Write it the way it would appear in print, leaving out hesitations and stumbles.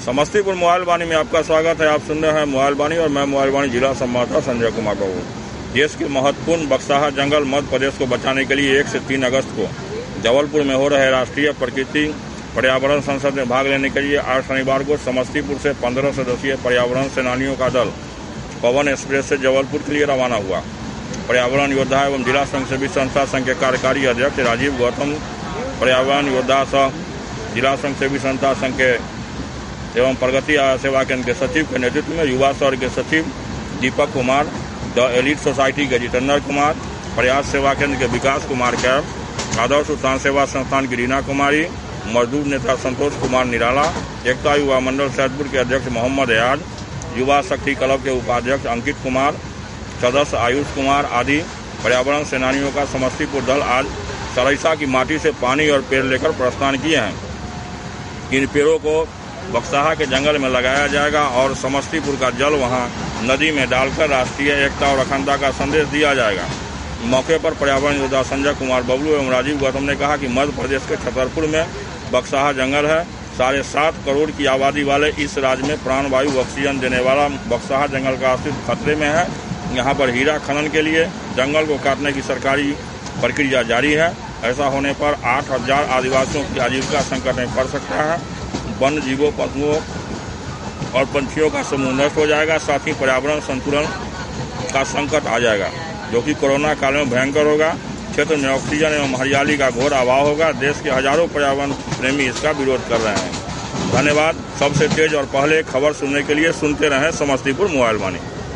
Samastipur mobile वाणी में आपका स्वागत है। आप सुन रहे हैं मोबाइल वाणी और मैं मोबाइल वाणी जिला संवाददाता संजय कुमार बाबू। देश के महत्वपूर्ण बक्साहा जंगल मध्य प्रदेश को बचाने के लिए 1 से 3 अगस्त को जबलपुर में हो रहे राष्ट्रीय प्रकृति पर्यावरण संसद में भाग लेने के लिए आज शनिवार को समस्तीपुर से 15 सदस्यीय पर्यावरण सेनानियों का दल पवन एक्सप्रेस से जबलपुर के लिए रवाना हुआ। पर्यावरण योद्धा एवं जिला स्वयंसेवी संस्था संघ के कार्यकारी अध्यक्ष राजीव गौतम, पर्यावरण योद्धा सह जिला स्वयंसेवी संस्था संघ के एवं प्रगति सेवा केंद्र के सचिव के नेतृत्व में युवा सौर के सचिव Deepak Kumar, the elite society के जितेंद्र कुमार, प्रयास सेवा केंद्र के विकास कुमार कैब, आदर्श उत्थान सेवा संस्थान की रीना कुमारी, मजदूर नेता संतोष कुमार निराला, एकता युवा मंडल सैदपुर के अध्यक्ष मोहम्मद एयाज, युवा शक्ति क्लब के उपाध्यक्ष अंकित कुमार, सदस्य आयुष कुमार आदि पर्यावरण सेनानियों का समस्तीपुर दल आज सरैसा की माटी से पानी और पेड़ लेकर प्रस्थान किए हैं। इन पेड़ों को बक्साहा के जंगल में लगाया जाएगा और समस्तीपुर का जल वहां नदी में डालकर राष्ट्रीय एकता और अखंडता का संदेश दिया जाएगा। मौके पर पर्यावरण योद्धा संजय कुमार बबलू एवं राजीव गौतम ने कहा कि मध्य प्रदेश के छतरपुर में बक्साहा जंगल है। 7.5 करोड़ की आबादी वाले इस राज्य में प्राणवायु ऑक्सीजन देने वाला बक्साहा जंगल का अस्तित्व खतरे में है। यहाँ पर हीरा खनन के लिए जंगल को काटने की सरकारी प्रक्रिया जारी है। ऐसा होने पर 8,000 आदिवासियों की आजीविका संकट में पड़ सकता है। वन्य जीवों, पशुओं और पंछियों का समूह नष्ट हो जाएगा। साथ ही पर्यावरण संतुलन का संकट आ जाएगा, जो कि कोरोना काल में भयंकर होगा। क्षेत्र में ऑक्सीजन एवं हरियाली का घोर अभाव होगा। देश के हजारों पर्यावरण प्रेमी इसका विरोध कर रहे हैं। धन्यवाद। सबसे तेज और पहले खबर सुनने के लिए सुनते रहें समस्तीपुर मोबाइल वाणी।